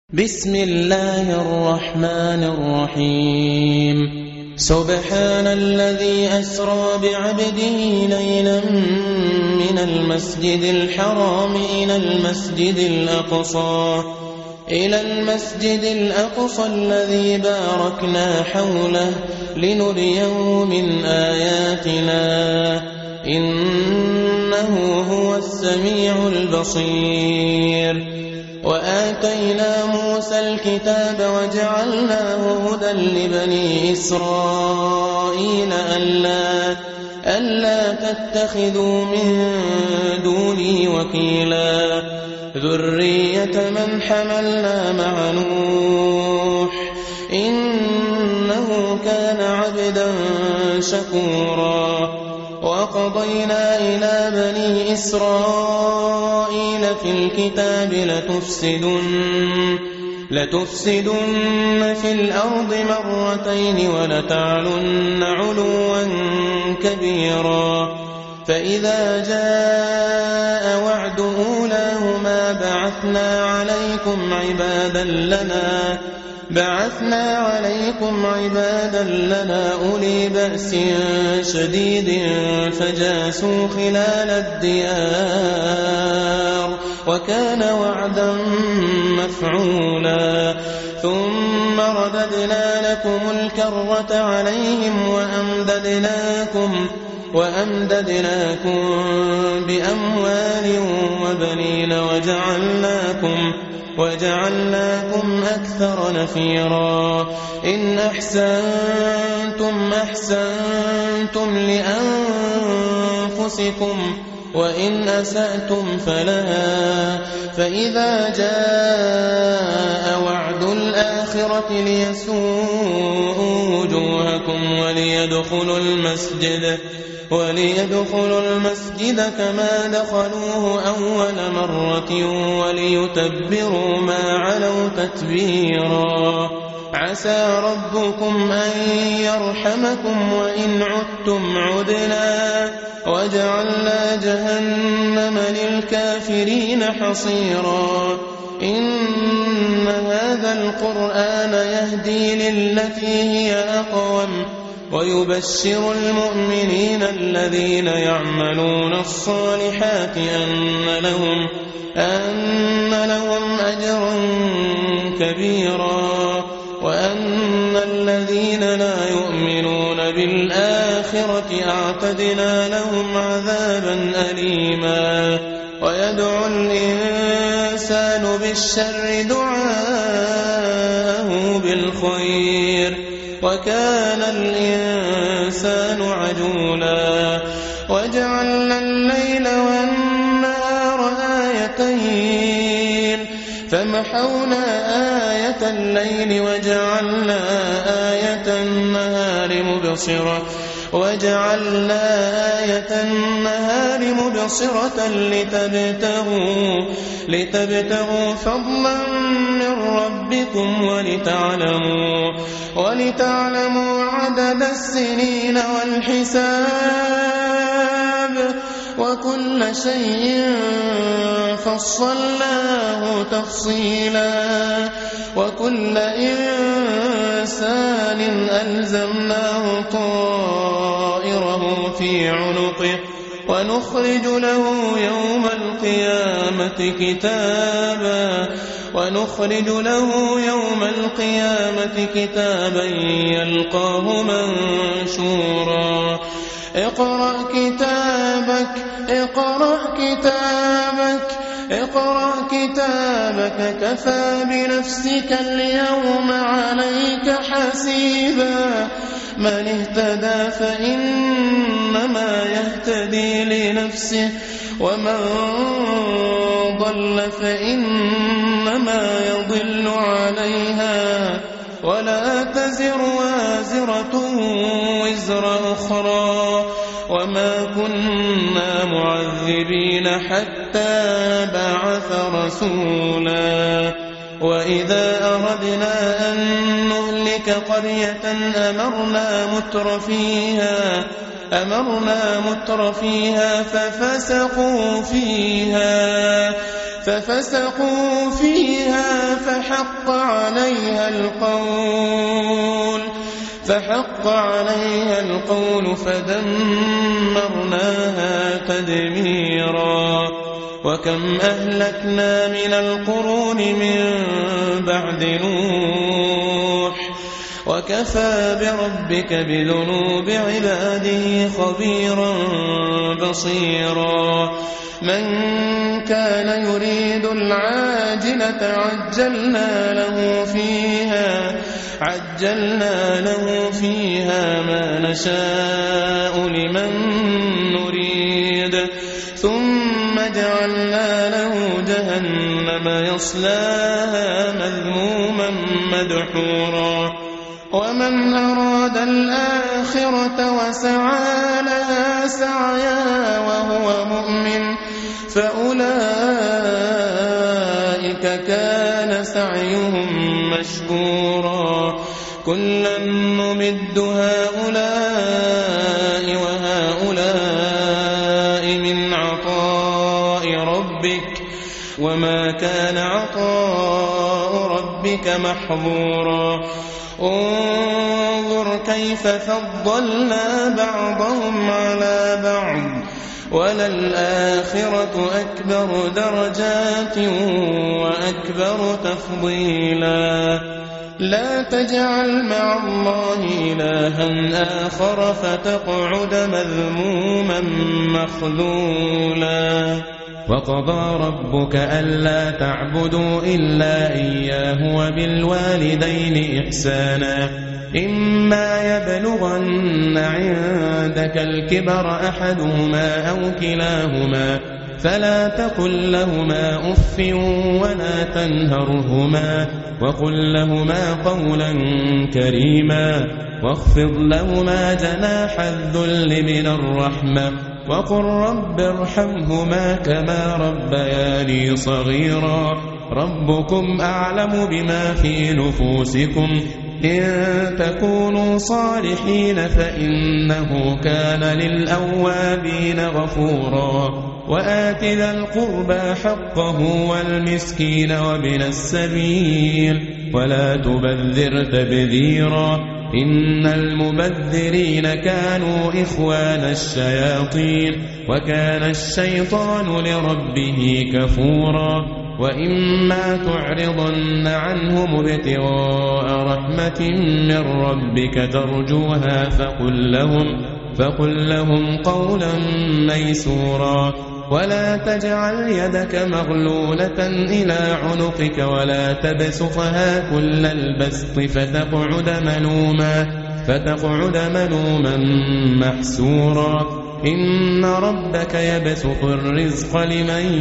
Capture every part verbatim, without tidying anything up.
بسم الله الرحمن الرحيم سبحان الذي أسرى بعبده ليلا من المسجد الحرام إلى المسجد الأقصى إلى المسجد الأقصى الذي باركنا حوله لنريه من آياتنا إنه هو السميع البصير. وآتينا موسى الكتاب وجعلناه هدى لبني إسرائيل ألا, ألا تتخذوا من دوني وكيلا ذرية من حملنا مع نوح إنه كان عبدا شكورا. وقضينا إلى بني إسرائيل في الكتاب لتفسدن, لتفسدن في الأرض مرتين ولتعلن علوا كبيرا. فإذا جاء وعد أولاهما بعثنا عليكم عبادا لنا بعثنا عليكم عبادا لنا أولي بأس شديد فجاسوا خلال الديار وكان وعدا مفعولا. ثم رددنا لكم الكرة عليهم وأمددناكم وأمددناكم بأموال وبنين وجعلناكم وجعلناكم أكثر نفيرا. إن أحسنتم أحسنتم لأنفسكم وإن أسأتم فلها. فإذا جاء وعد الآخرة ليسوءوا وجوهكم وليدخلوا المسجد وليدخلوا المسجد كما دخلوه أول مرة وليتبروا ما علوا تتبيرا. عسى ربكم أن يرحمكم وإن عدتم عدنا وجعلنا جهنم للكافرين حصيرا. إن هذا القرآن يهدي للتي هي أقوم ويبشر المؤمنين الذين يعملون الصالحات أن لهم, أن لهم أجرا كبيرا وأن الذين لا يؤمنون بالآخرة أعتدنا لهم عذابا أليما. ويدعو الإنسان بالشر دعاءه بالخير وكان الإنسان عجولا. وجعلنا الليل والنهار آيتين فمحونا آية الليل وجعلنا آية النهار مبصرة وجعلنا آية النهار مبصرة لتبتغوا, لتبتغوا فضلا من ربكم ولتعلموا, ولتعلموا عدد السنين والحساب وكل شيء فصلناه تفصيلا. وكل إنسان ألزمناه طائره في عنقه ونخرج له يوم القيامة كتابا ونخرج له يوم القيامة كتابا يلقاه منشورا. اقرأ كتابك اقرأ كتابك اقرأ كتابك كفى بنفسك اليوم عليك حسيبا. من اهتدى فإنما يهتدي لنفسه ومن ضل فإنما يضل عليها ولا تزر وازرة وزر أخرى وما كنا معذبين حتى بعث رسولا. وإذا أردنا أن نهلك قرية أمرنا متر فيها أمرنا متر فيها ففسقوا فيها ففسقوا فيها فحق فحق عليها القول فحق عليها القول فدمرناها تدميرا وكم أهلكنا من القرون من بعد نوح وكفى بربك بذنوب عباده خبيرا بصيرا من كان يريد العاجلة عجلنا له فيها عجلنا له فيها ما نشاء لمن نريد ثم جعلنا له جهنم يصلاها مذموما مدحورا ومن أراد الآخرة وسعى لها سعيا وهو مؤمن فأولئك كان سعيهم مشكورا كلا نمد هؤلاء وهؤلاء من عطاء ربك وما كان عطاء ربك محظورا انظر كيف فضلنا بعضهم على بعض وللآخرة أكبر درجات وأكبر تفضيلا لا تجعل مع الله إلها آخر فتقعد مذموما مخذولا وقضى ربك ألا تعبدوا إلا إياه وبالوالدين إحسانا إما يبلغن عندك الكبر أحدهما أو كلاهما فلا تقل لهما أف ولا تنهرهما وقل لهما قولا كريما واخفض لهما جناح الذل من الرحمة وقل رب ارحمهما كما ربياني صغيرا ربكم أعلم بما في نفوسكم إن تكونوا صالحين فإنه كان للأوابين غفورا وآت ذا القربى حقه والمسكين وابن السبيل ولا تبذر تبذيرا إن المبذرين كانوا إخوان الشياطين وكان الشيطان لربه كفورا وإما تعرضن عنهم ابتغاء رحمة من ربك ترجوها فقل لهم, فقل لهم قولا ميسورا ولا تجعل يدك مغلولة إلى عنقك ولا تبسطها كل البسط فتقعد ملوما, فتقعد ملوما محسورا إن ربك يبسط الرزق لمن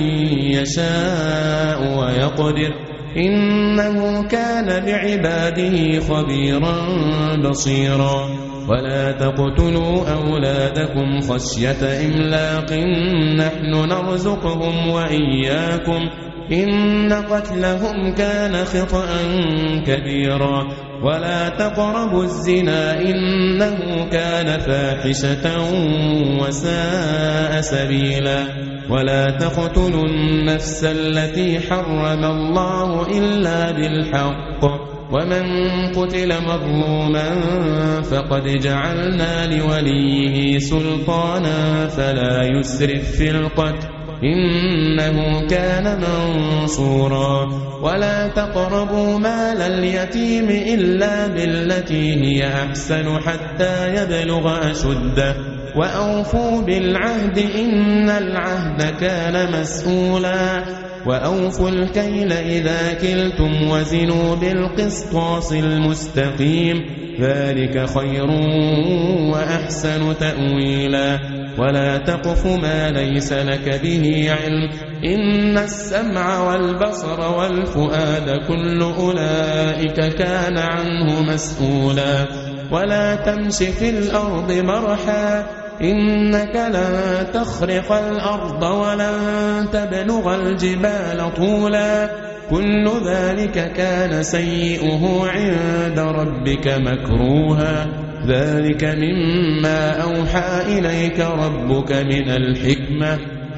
يشاء ويقدر إنه كان بعباده خبيرا بصيرا ولا تقتلوا أولادكم خشية إملاق نحن نرزقهم وإياكم إن قتلهم كان خطأ كبيرا ولا تقربوا الزنا إنه كان فاحشة وساء سبيلا ولا تقتلوا النفس التي حرم الله إلا بالحق ومن قتل مظلوما فقد جعلنا لوليه سلطانا فلا يسرف في القتل إنه كان منصورا ولا تقربوا مال اليتيم إلا بالتي هي أحسن حتى يبلغ أشده وأوفوا بالعهد إن العهد كان مسؤولا وأوفوا الكيل إذا كلتم وزنوا بالقسطاس المستقيم ذلك خير وأحسن تأويلا ولا تقف ما ليس لك به علم إن السمع والبصر والفؤاد كل أولئك كان عنه مسؤولا ولا تمش في الأرض مرحا إنك لن تخرق الأرض ولن تبلغ الجبال طولا كل ذلك كان سيئه عند ربك مكروها ذلك مما أوحى إليك ربك من الحكمة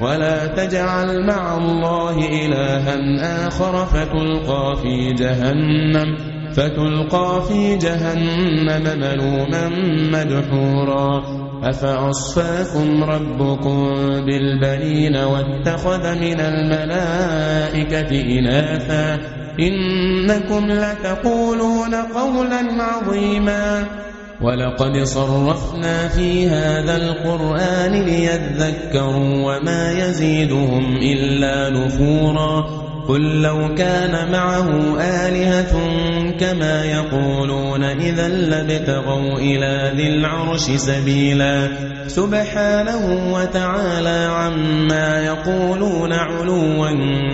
ولا تجعل مع الله إلها آخر فتلقى في جهنم فتلقى في جهنم ملوما مدحورا أفأصفاكم ربكم بالبنين واتخذ من الملائكة إناثا إنكم لتقولون قولا عظيما ولقد صرفنا في هذا القرآن ليذكروا وما يزيدهم إلا نفورا قل لو كان معه آلهة كما يقولون إذا لابتغوا إلى ذي العرش سبيلا سبحانه وتعالى عما يقولون علوا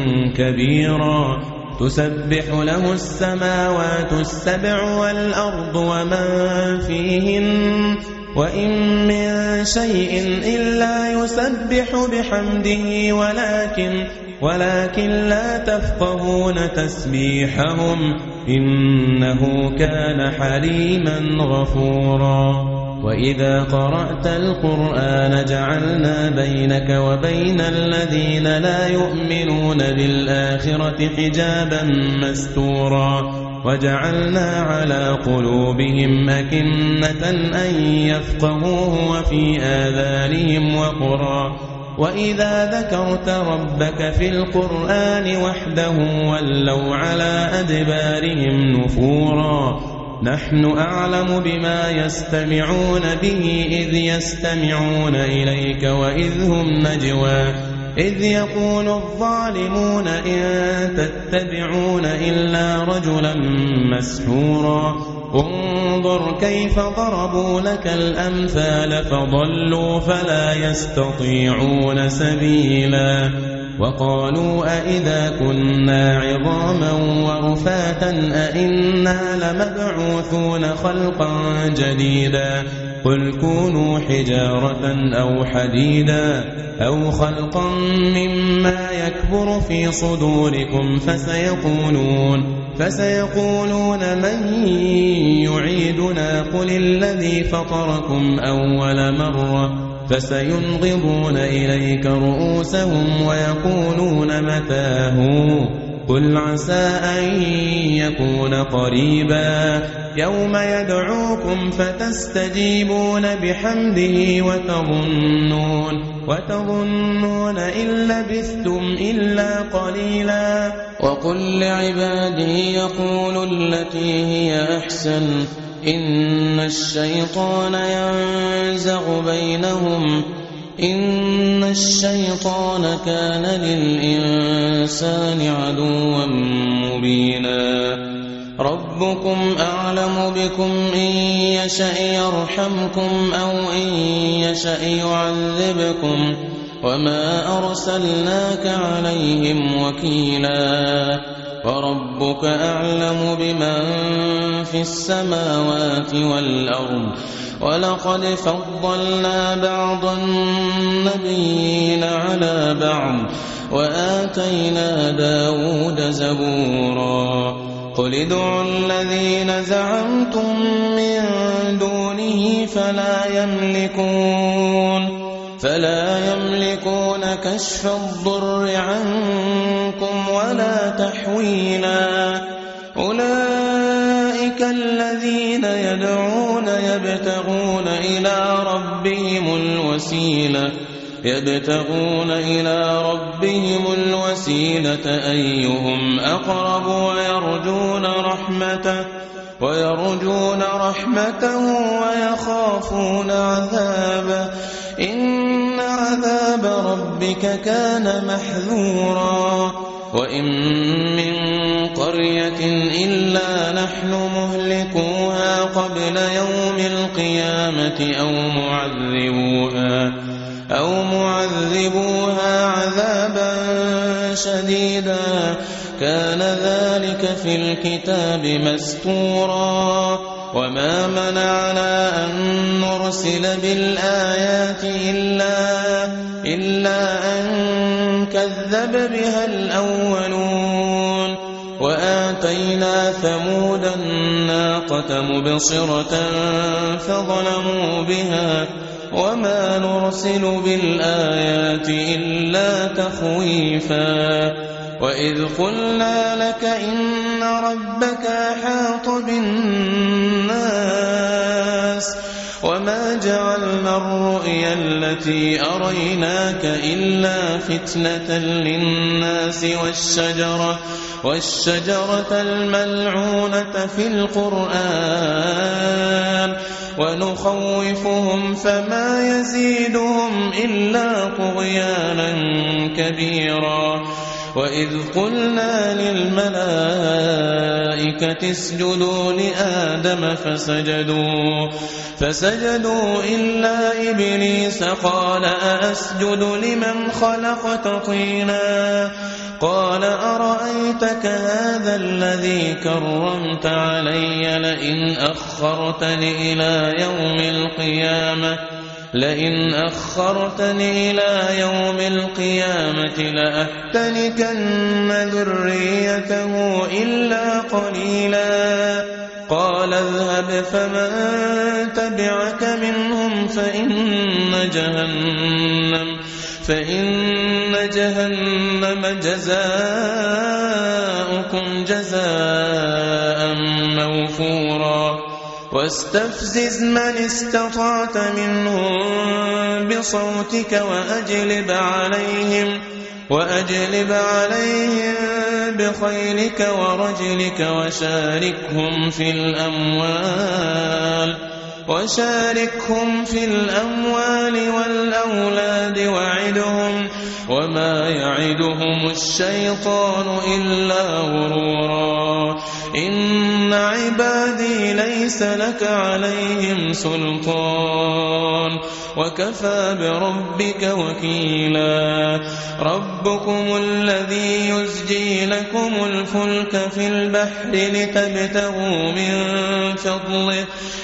كبيرا تسبح له السماوات السبع والأرض ومن فيهن وإن من شيء إلا يسبح بحمده ولكن ولكن لا تفقهون تسبيحهم إنه كان حليما غفورا وإذا قرأت القرآن جعلنا بينك وبين الذين لا يؤمنون بالآخرة حجابا مستورا وجعلنا على قلوبهم أكنة أن يفقهوه وفي آذانهم وقرا وإذا ذكرت ربك في القرآن وحده ولوا على أدبارهم نفورا نحن أعلم بما يستمعون به إذ يستمعون إليك وإذ هم نجوى إذ يقول الظالمون إن تتبعون إلا رجلا مسحورا انظر كيف ضربوا لك الأمثال فضلوا فلا يستطيعون سبيلا وقالوا أئذا كنا عظاما ورفاتا أئنا لمبعوثون خلقا جديدا قل كونوا حجارة أو حديدا أو خلقا مما يكبر في صدوركم فسيقولون فسيقولون من يعيدنا قل الذي فطركم أول مرة فسينغضون إليك رؤوسهم ويقولون متاه قل عسى أن يكون قريبا يوم يدعوكم فتستجيبون بحمده وتظنون وتظنون إن لبثتم إلا قليلا وقل لعبادي يقولوا التي هي أحسن إن الشيطان ينزغ بينهم إن الشيطان كان للإنسان عدوا مبينا ربكم أعلم بكم إن يشأ يرحمكم أو إن يشأ يعذبكم وما أرسلناك عليهم وكيلا وربك أعلم بمن في السماوات والأرض ولقد فضلنا بعض النبيين على بعض وآتينا داود زبورا قل ادعوا الذين زعمتم من دونه فلا يملكون فلا يملكون كشف الضر عنكم ولا تحويلا أولئك الذين يدعون يبتغون إلى ربهم الوسيلة يبتغون إلى ربهم الوسيلة أيهم أقرب ويرجون رحمته ويرجون رحمته ويخافون عذابه إن عذاب ربك كان محذورا وإن من قرية إلا نحن مهلكوها قبل يوم القيامة أو معذبوها أو معذبوها عذابا شديدا كان ذلك في الكتاب مستورا وما منعنا أن نرسل بالآيات إلا, إلا أن كذب بها الأولون وآتينا ثمود الناقة مبصرة فظلموا بها وما نرسل بالآيات إلا تخويفا وإذ قلنا لك إن ربك أحاط بالناس وما جعلنا الرؤيا التي أريناك إلا فتنة للناس والشجرة والشجرة الملعونة في القرآن ونخوفهم فما يزيدهم إلا طغيانا كبيرا وإذ قلنا للملائكة اسجدوا لآدم فسجدوا فسجدوا إلا إبليس قال أأسجد لمن خلقت طينا قال أرأيتك هذا الذي كرمت علي لئن أخرتني إلى يوم القيامة لئن أخرتني إلى يوم القيامة لأحتنكن ذريته إلا قليلا قال اذهب فمن تبعك منهم فإن جهنم فإن جهنم جزاؤكم جزاء موفورا واستفزز من استطعت منهم بصوتك وأجلب عليهم وأجلب عليهم بخيلك ورجلك وشاركهم في الأموال وشاركهم في الأموال والأولاد وعدهم وما يعدهم الشيطان إلا غرورا إن عبادي ليس لك عليهم سلطان وكفى بربك وكيلا ربكم الذي يزجي لكم الفلك في البحر لتبتغوا من فضله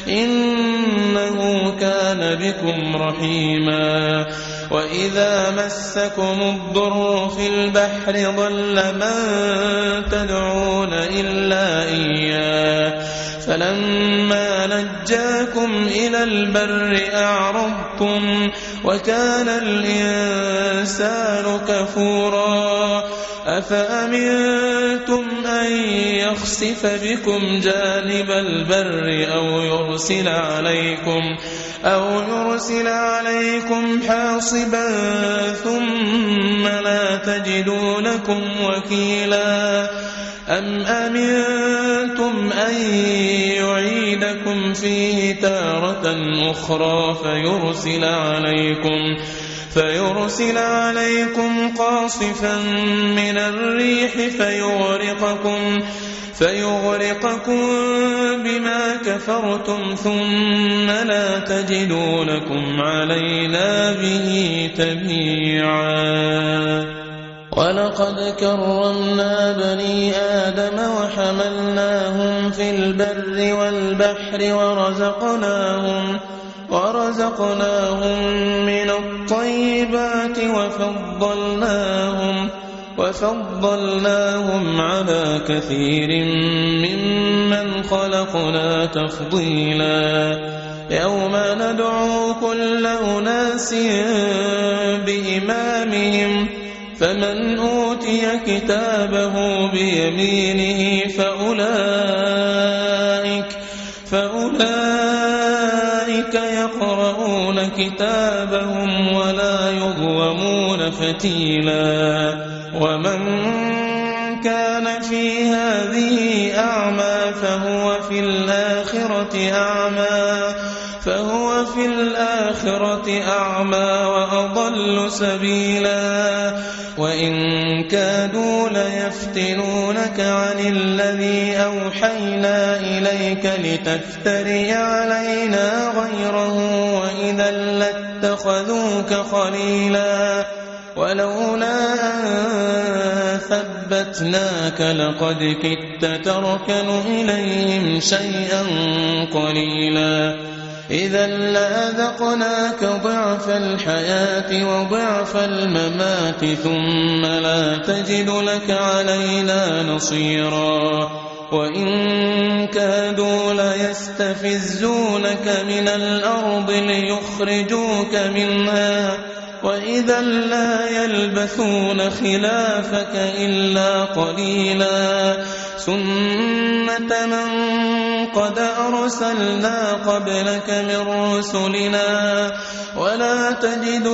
إنه كان بكم رحيما وإذا مسكم الضر في البحر ضل من تدعون إلا إياه فلما نجاكم إلى البر أعرضتم وكان الإنسان كفورا أفأمنتم أن يخسف بكم جانب البر أو يرسل عليكم أو يرسل عليكم حاصبا ثم لا تجدوا لكم وكيلا أم أمنتم أن يعيدكم فيه تارة أخرى فيرسل عليكم فيرسل عليكم قاصفا من الريح فيغرقكم فيغرقكم بما كفرتم ثم لا تجدوا لكم علينا به تبيعا ولقد كرمنا بني آدم وحملناهم في البر والبحر ورزقناهم ورزقناهم من الطيبات وفضلناهم وفضلناهم على كثير ممن خلقنا تفضيلا يوم ندعو كل أناس بإمامهم فمن أوتي كتابه بيمينه فأولئك فأولئك يقرؤون كتابهم ولا يظلمون فتيلا ومن كان في هذه أعمى فهو في الآخرة أعمى فهو في الآخرة أعمى وأضل سبيلا وإن كادوا ليفتنونك عن الذي أوحينا إليك لتفتري علينا غيره وإذا لاتخذوك خليلا ولولا أن ثبتناك لقد كدت تركن إليهم شيئا قليلا إذا لأذقناك ضعف الحياة وضعف الممات ثم لا تجد لك علينا نصيرا وإن كادوا ليستفزونك من الأرض ليخرجوك منها وإذا لا يلبثون خلافك إلا قليلا سنة من قد أرسلنا قبلك من رسلنا ولا تجد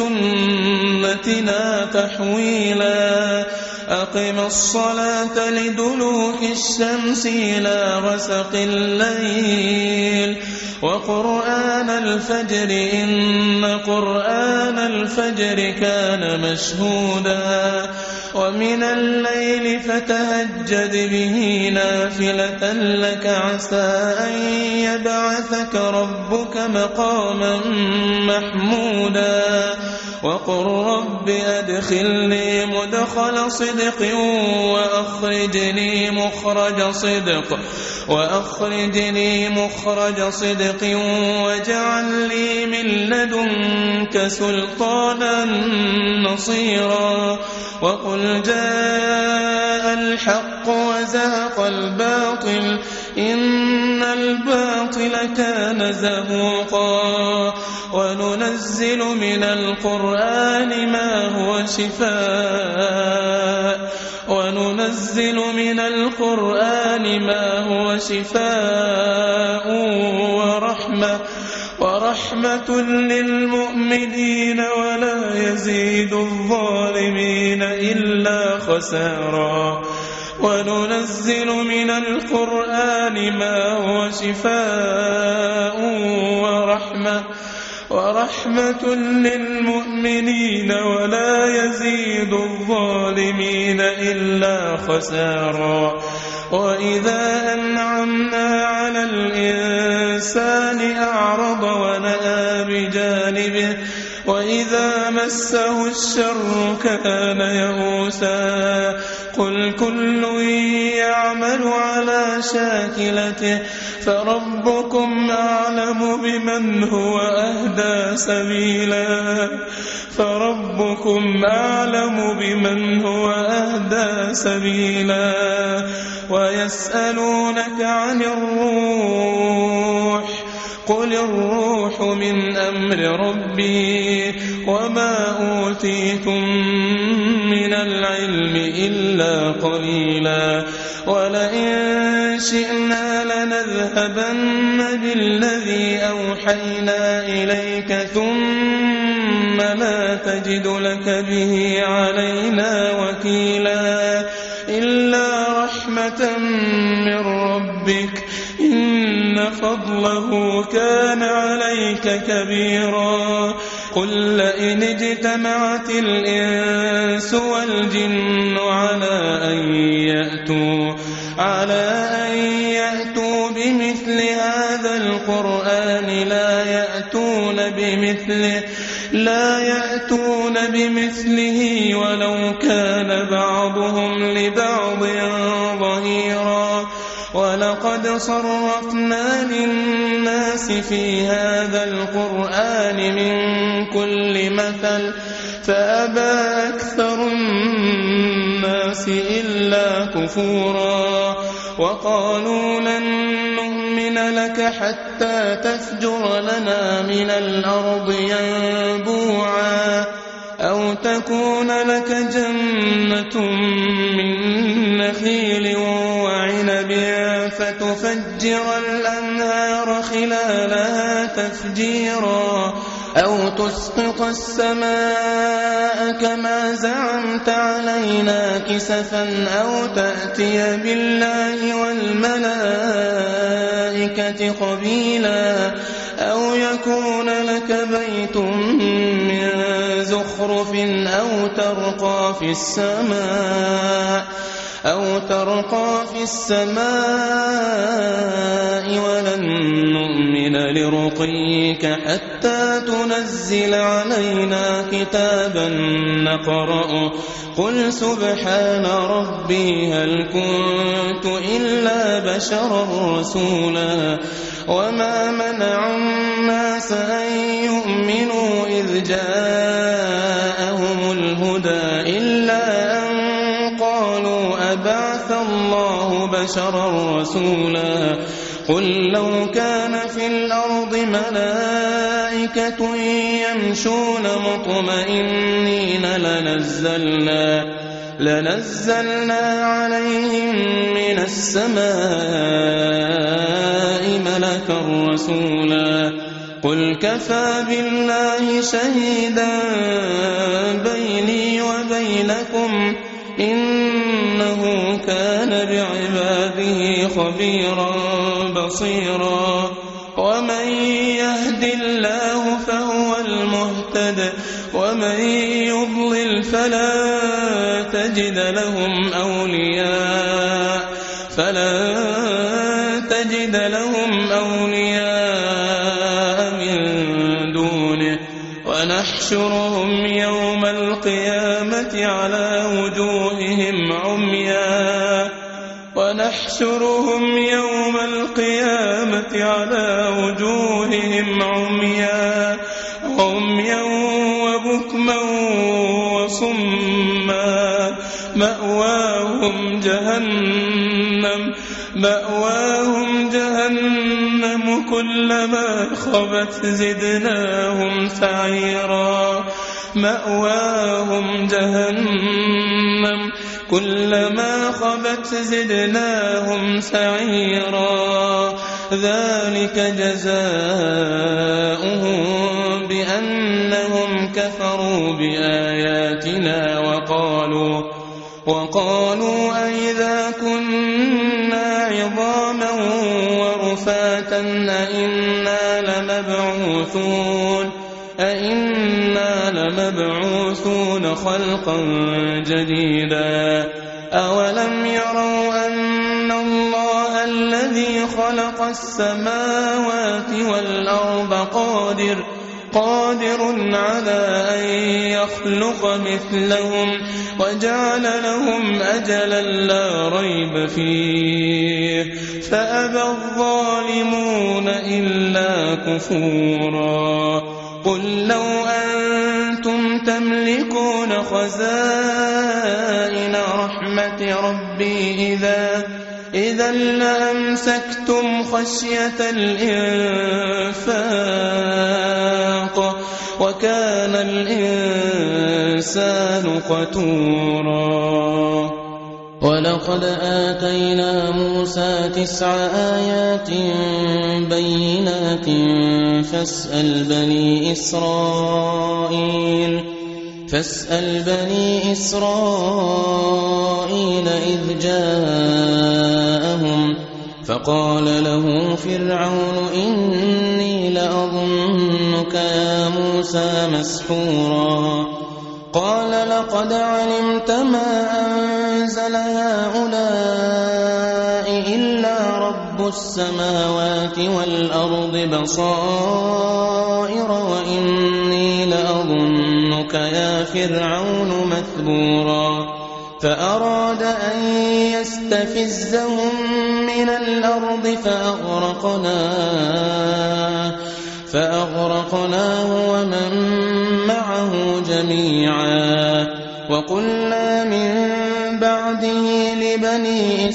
لسنتنا تحويلا أقم الصلاة لدلوك الشمس إلى غسق الليل وقرآن الفجر إن قرآن الفجر كان مشهودا ومن الليل فتهجد به نافلة لك عسى أن يبعثك ربك مقاما محمودا وقل رب أدخلني مدخل صدق وأخرجني مخرج صدق وأخرجني مخرج صدق واجعل لي من لدنك سلطانا نصيرا وقل جاء الحق وزهق الباطل إن الباطل كان زهوقا وننزل من القرآن ما هو شفاء وننزل من القرآن ما هو شفاء ورحمة ورحمة للمؤمنين ولا يزيد الظالمين إلا خسارا وننزل من القرآن ما هو شفاء ورحمة ورحمة للمؤمنين ولا يزيد الظالمين إلا خسارا وإذا أنعمنا على الإنسان أعرض ونأى بجانبه وإذا مسه الشر كان يئوسا قل كل يعمل على شاكلته فربكم أعلم بمن هو أهدى سبيلا فربكم أعلم بمن هو أهدى سبيلا ويسألونك عن الروح قل الروح من أمر ربي وما أوتيتم من العلم إلا قليلا ولئن شئنا لنذهبن بالذي أوحينا إليك ثم لا تجد لك به علينا وكيلا إلا رحمة من ربك إن فضله كان عليك كبيرا قل لئن اجتمعت الإنس والجن على أن يأتوا على أن يأتوا بمثل هذا القرآن لا يأتون بمثله لا يأتون بمثله ولو كان بعضهم لبعض ظهيرا ولقد صرفنا للناس في هذا القرآن من كل مثل فأبى أكثر الناس إلا كفورا وقالوا لن نؤمن لك حتى تفجر لنا من الأرض ينبوعا أو تكون لك جنة من نخيل وعنب فتفجر الأنهار خلالها تفجيرا أو تسقط السماء كما زعمت علينا كسفا أو تأتي بالله والملائكة قبيلا أو يكون لك بيت من زخرف أو ترقى في السماء أو ترقى في السماء ولن نؤمن لرقيك حتى تنزل علينا كتابا نقرأه قل سبحان ربي هل كنت إلا بشرا رسولا وما منع الناس أن يؤمنوا إذ جاءهم الهدى إلا أن قالوا أبعث الله بشرا رسولا قل لو كان في الأرض ملائكة يمشون مطمئنين لنزلنا لنزلنا عليهم من السماء ملكا رسولا قل كفى بالله شهيدا بيني وبينكم إنه كان بعباده خبيرا بصيرا ومن يهد الله فهو المهتد ومن يضلل فلا تجد لهم أولياء فلا تجد لهم أولياء من دونه ونحشرهم يوم القيامة على وجوههم عميا ونحشرهم يوم القيامة على وجوههم عميا عميا وبكما وصما مأواهم جهنم مأواهم جهنم كلما خبت زدناهم سعيرا مأواهم جهنم كلما خبت زدناهم سعيرا ذلك جزاؤهم بأنهم كفروا بآياتنا وقالوا وقالوا أئذا كنا عظاما ورفاتا أئنا لمبعوثون أئنا لمبعوثون خلقا جديدا أولم يروا أن الله الذي خلق السماوات والأرض قادر قادر على أن يخلق مثلهم وجعل لهم أجلا لا ريب فيه فأبى الظالمون إلا كفورا قل لو أنتم تملكون خزائن رحمة ربي إذا إذا لأمسكتم خشية الإنفاق وكان الإنسان قتورا ولقد آتينا موسى تسع آيات بينات فاسأل بني إسرائيل فاسأل بني إسرائيل إذ جاءهم فقال له فرعون إني لأظنك يا موسى مسحورا قال لقد علمت ما أنزل هؤلاء إلا رب السماوات والأرض بصائر وإني لأظنك يا فرعون مثبورا فأراد أن يستفزهم من الأرض فأغرقناه فأغرقناه ومن معه جميعا وقلنا من بعده لبني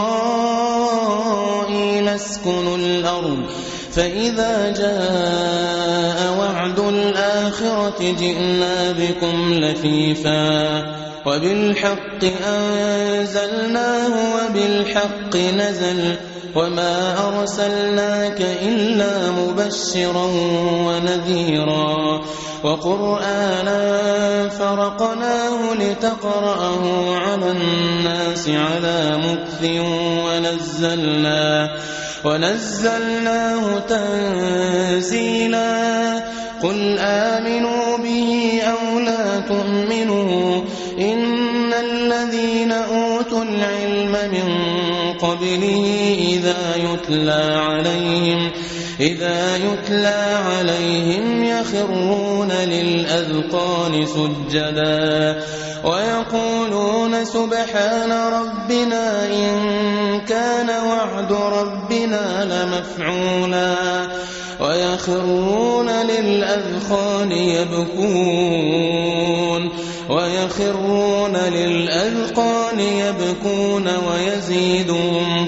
إسرائيل اسكنوا الأرض فإذا جاء وعد الآخرة جئنا بكم لفيفا وبالحق أنزلناه وبالحق نزل وما أرسلناك إلا مبشرا ونذيرا وقرآنا فرقناه لتقرأه على الناس على مكث ونزلناه ونزلناه تنزيلا قل آمنوا به أو لا تؤمنوا إن الذين أوتوا العلم من قبله إذا يتلى عليهم إذا يتلى عليهم يخرون للأذقان سجدا ويقولون سبحان ربنا إن كان وعد ربنا لمفعولا ويخرون للأذقان يبكون ويخرون للأذقان الشيطان يبكون ويزيدهم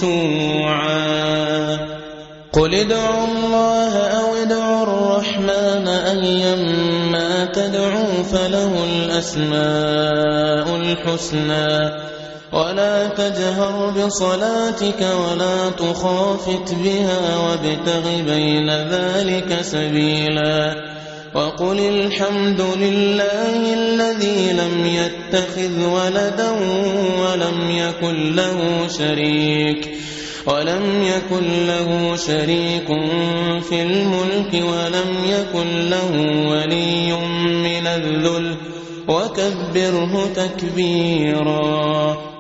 خشوعا قل ادعوا الله أو ادعوا الرحمن أيما تدعوا فله الأسماء الحسنى ولا تجهر بصلاتك ولا تخافت بها وابتغ بين ذلك سبيلا وقل الحمد لله الذي لم يتخذ ولدا ولم يكن له شريك ولم يكن له شريك في الملك ولم يكن له ولي من الذل وكبره تكبيرا